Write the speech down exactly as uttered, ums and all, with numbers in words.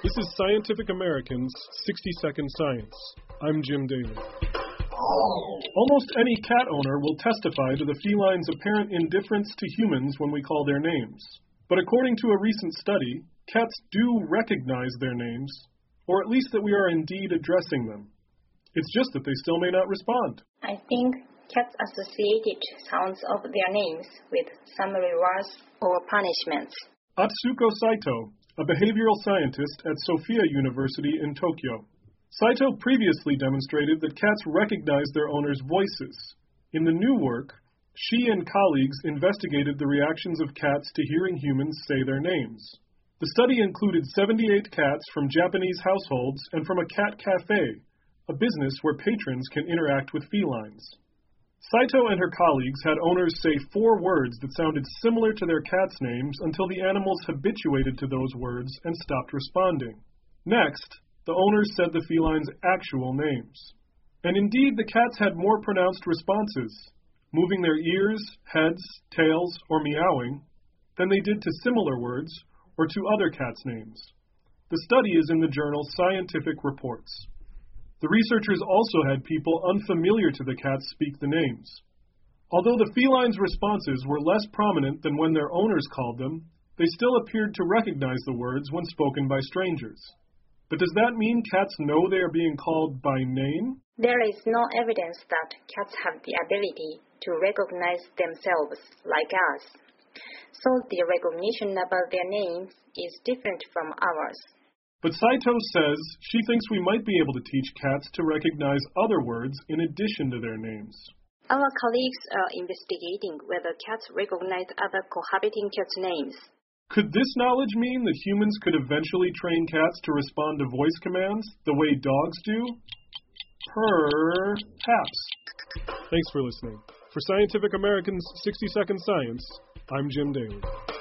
This is Scientific American's sixty second Science. I'm Jim Daly. Almost any cat owner will testify to the feline's apparent indifference to humans when we call their names. But according to a recent study, cats do recognize their names, or at least that we are indeed addressing them. It's just that they still may not respond. I think cats associated sounds of their names with some rewards or punishments. Atsuko Saito, a behavioral scientist at Sophia University in Tokyo. Saito previously demonstrated that cats recognize their owners' voices. In the new work, she and colleagues investigated the reactions of cats to hearing humans say their names. The study included seventy-eight cats from Japanese households and from a cat cafe, a business where patrons can interact with felines. Saito and her colleagues had owners say four words that sounded similar to their cats' names until the animals habituated to those words and stopped responding. Next, the owners said the feline's actual names. And indeed, the cats had more pronounced responses, moving their ears, heads, tails, or meowing, than they did to similar words or to other cats' names. The study is in the journal Scientific Reports. The researchers also had people unfamiliar to the cats speak the names. Although the feline's responses were less prominent than when their owners called them, they still appeared to recognize the words when spoken by strangers. But does that mean cats know they are being called by name? There is no evidence that cats have the ability to recognize themselves like us. So the recognition about their names is different from ours. But Saito says she thinks we might be able to teach cats to recognize other words in addition to their names. Our colleagues are investigating whether cats recognize other cohabiting cats' names. Could this knowledge mean that humans could eventually train cats to respond to voice commands the way dogs do? Perhaps. Thanks for listening. For Scientific American's sixty second Science, I'm Jim Daly.